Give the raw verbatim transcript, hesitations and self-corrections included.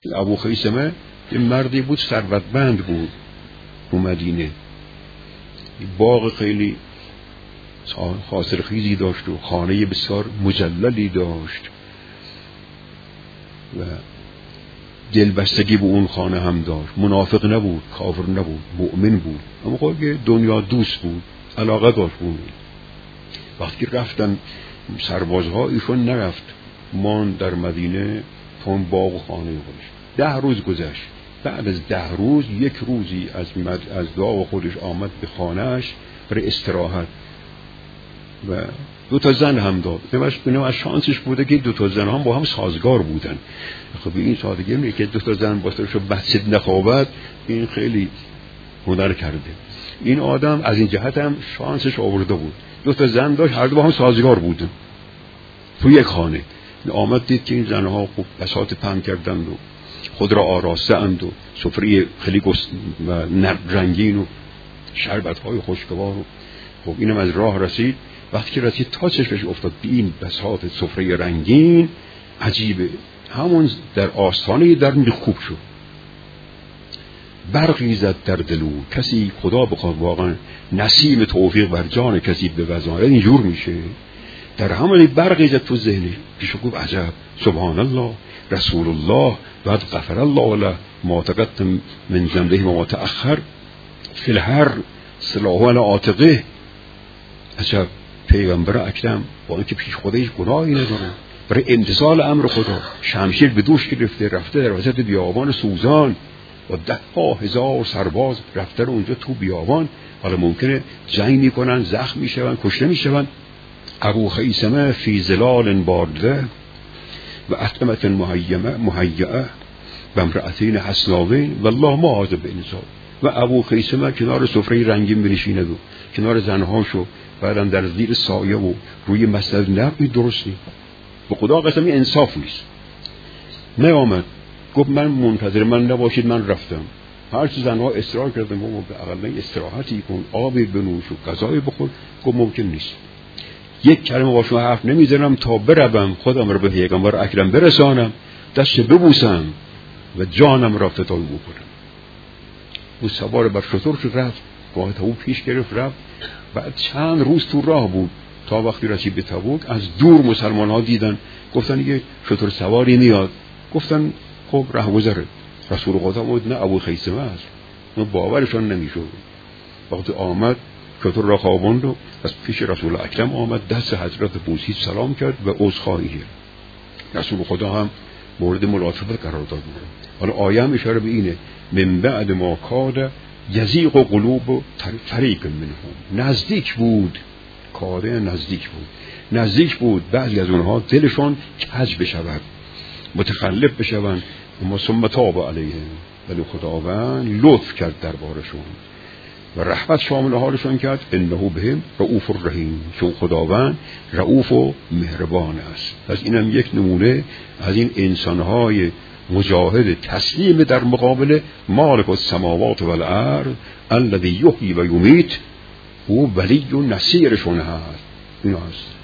ابو خیثمه یه مردی بود ثروتمند بود تو مدینه، باغ خیلی حاصلخیزی داشت و خانه بسیار مجللی داشت و دلبستگی به اون خانه هم داشت. منافق نبود، کافر نبود، مؤمن بود، اما خب دنیا دوست بود، علاقه داشت بود. وقتی رفتن سربازها ایشون نرفت، مان در مدینه تون باغ و خانه خودش. ده روز گذشت. بعد از ده روز یک روزی از مد... از داغ خودش آمد به خانهش برای استراحت و دو تا زن هم داد. اینم از شانسش بوده که دو تا زن هم با هم سازگار بودن. خب این سادگی میگه که دو تا زن با سرشو بسید نخوابد، این خیلی هنر کرده. این آدم از این جهت هم شانسش آورده بود، دو تا زن داشت، هر دو با هم سازگار بودن تو یک خانه. آمد دید که این زنها خوب بساط پهن کردند و خود را آراسته اند و سفره خیلی گست و رنگین و شربت‌های خوشگوار و خب اینم از راه رسید. وقتی که رسید تا چشمش افتاد به این بساط سفره رنگین، عجیبه، همون در آستانه در میخوب شد. برقی زد در دلو کسی، خدا بخواد واقعا نسیم توفیق بر جان کسی به وزاره اینجور میشه. در همون برقی زد تو ذهنش، پیشو گفت عجب، سبحان الله، رسول الله، بعد غفر الله له ما تقدم من ذنبه و ما تأخر فی الحر سلاح علی عاتقه. عجب، پیغمبر اکرم با اینکه پیش خودش گناهی نداره، برای امتثال امر خدا شمشیر به دوش گرفته، رفته در وسط بیابان سوزان و ده ها هزار سرباز رفته اونجا تو بیابان، حالا ممکنه جنگ میکنن، زخم میشون، کشته میشون. ابو خیثمه فی ظلال بارده و اطعمه مهیمه مهیئه و امرأتین حسناوین والله ما عاذ بانصاب. و ابو خیثمه کنار سفره رنگین بنشیند و کنار زنهاشو، بعدم در زیر سایه و روی مسند نبی، درست نیست. به خدا قسم این انصاف نیست. نیامد گفت من منتظر من نباشید، من رفتم. هرچی زنها اصرار کردن بابا به اقلا استراحتی کن، آبی بنوش و غذایی بخور، گفت ممکن نیست. یک کلمه با شما حرف نمیزنم تا بروم خودم رو به پیغمبر اکرم برسانم، دست ببوسم و جانم را فتای بکنم. او سوار بر شتر شد، رفت، گاه تبوک پیش گرفت، رفت. بعد چند روز تو راه بود تا وقتی رسید به تبوک. از دور مسلمان ها دیدن، گفتن یه شتر سواری میاد. گفتن خب رهگذره. رسول خدا بود نه ابو خیثمه است. اون باورشان نمیشد. وقتی آمد شتر را خواباند و از پیش رسول اکرم آمد، دست حضرت بوسید، سلام کرد و عذرخواهی کرد. رسول خدا هم مورد ملاطفت قرار داد. حالا آیه هم اشاره به اینه، من بعد ما کاد یزیغ و قلوب فریق منهم. نزدیک بود، کار نزدیک بود، نزدیک بود بعضی از اونها دلشون کج بشود، متخلف بشوند. اما ثم تاب علیهم، ولی خداوند لطف کرد دربارشون و رحمت شامل حالشون کرد. انه بهم رؤوف الرحیم، چون خداوند رؤوف و مهربان است. پس اینم یک نمونه از این انسانهای مجاهد تسلیم در مقابل مالک السماوات و الارض الذی یحیی و یمیت، او ولی و نصیرشون هست. این هست.